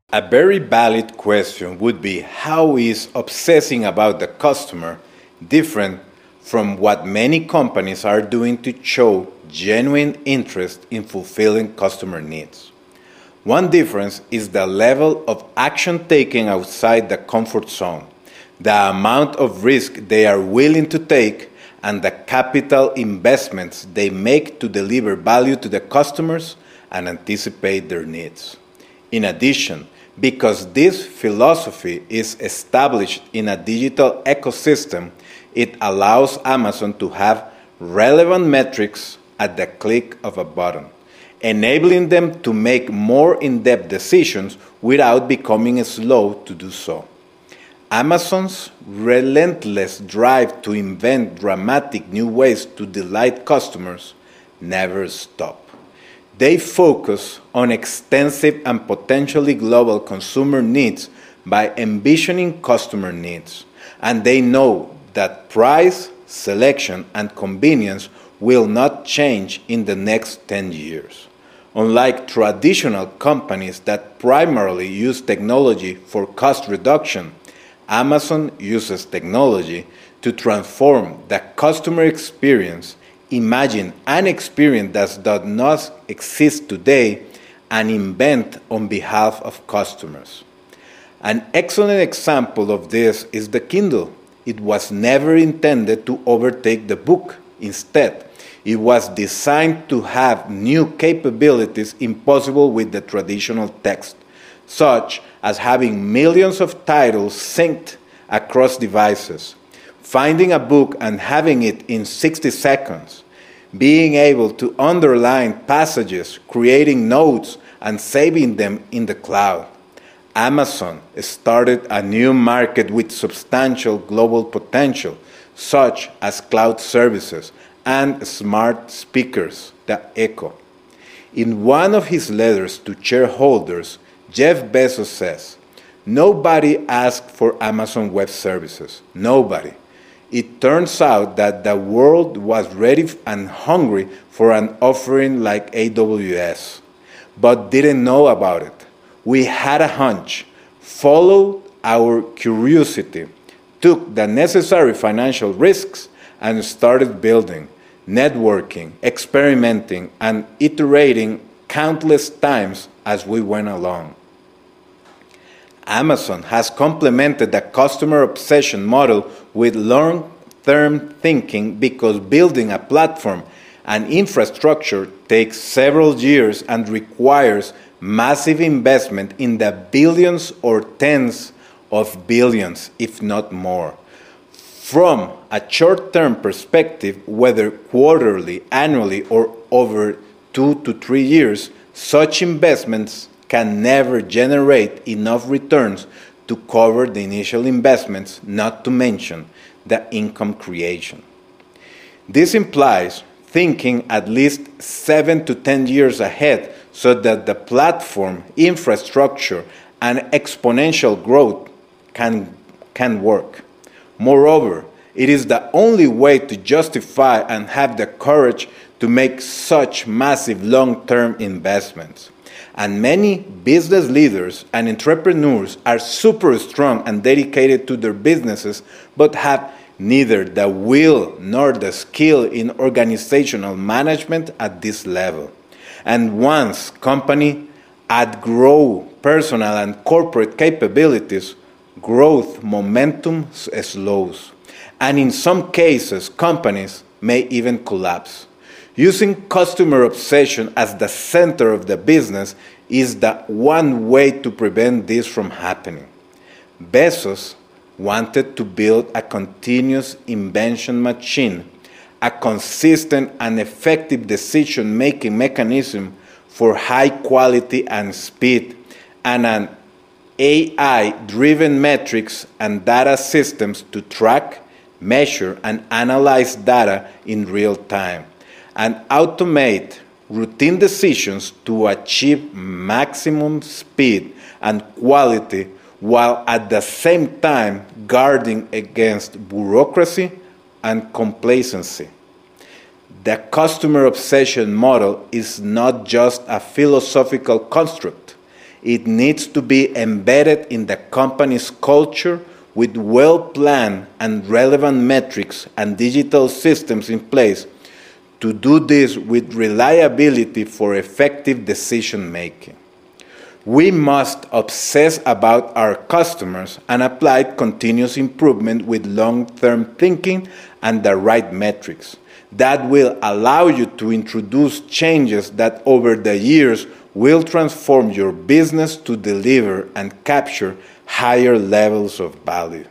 A very valid question would be, how is obsessing about the customer different from what many companies are doing to show genuine interest in fulfilling customer needs? One difference is the level of action taken outside the comfort zone, the amount of risk they are willing to take, and the capital investments they make to deliver value to the customers and anticipate their needs. In addition, because this philosophy is established in a digital ecosystem, it allows Amazon to have relevant metrics at the click of a button, enabling them to make more in-depth decisions without becoming slow to do so. Amazon's relentless drive to invent dramatic new ways to delight customers never stops. They focus on extensive and potentially global consumer needs by envisioning customer needs, and they know that price, selection, and convenience will not change in the next 10 years. Unlike traditional companies that primarily use technology for cost reduction, Amazon uses technology to transform the customer experience, imagine an experience that does not exist today, and invent on behalf of customers. An excellent example of this is the Kindle. It was never intended to overtake the book. Instead, it was designed to have new capabilities impossible with the traditional text, such as having millions of titles synced across devices, finding a book and having it in 60 seconds, being able to underline passages, creating notes, and saving them in the cloud. Amazon started a new market with substantial global potential, such as cloud services and smart speakers, the Echo. In one of his letters to shareholders, Jeff Bezos says, "Nobody asked for Amazon Web Services. Nobody. It turns out that the world was ready and hungry for an offering like AWS, but didn't know about it. We had a hunch, followed our curiosity, took the necessary financial risks, and started building, networking, experimenting, and iterating countless times as we went along." Amazon has complemented the customer obsession model with long-term thinking because building a platform and infrastructure takes several years and requires massive investment in the billions or tens of billions, if not more. From a short-term perspective, whether quarterly, annually, or over 2 to 3 years, such investments can never generate enough returns to cover the initial investments, not to mention the income creation. This implies thinking at least 7 to 10 years ahead so that the platform, infrastructure, and exponential growth can work. Moreover, it is the only way to justify and have the courage to make such massive long-term investments. And many business leaders and entrepreneurs are super strong and dedicated to their businesses, but have neither the will nor the skill in organizational management at this level. And once company outgrow personal and corporate capabilities, growth momentum slows. And in some cases, companies may even collapse. Using customer obsession as the center of the business is the one way to prevent this from happening. Bezos wanted to build a continuous invention machine, a consistent and effective decision-making mechanism for high quality and speed, and an AI-driven metrics and data systems to track, measure, and analyze data in real time, and automate routine decisions to achieve maximum speed and quality while at the same time guarding against bureaucracy and complacency. The customer obsession model is not just a philosophical construct. It needs to be embedded in the company's culture with well-planned and relevant metrics and digital systems in place to do this with reliability for effective decision-making. We must obsess about our customers and apply continuous improvement with long-term thinking and the right metrics. That will allow you to introduce changes that over the years will transform your business to deliver and capture higher levels of value.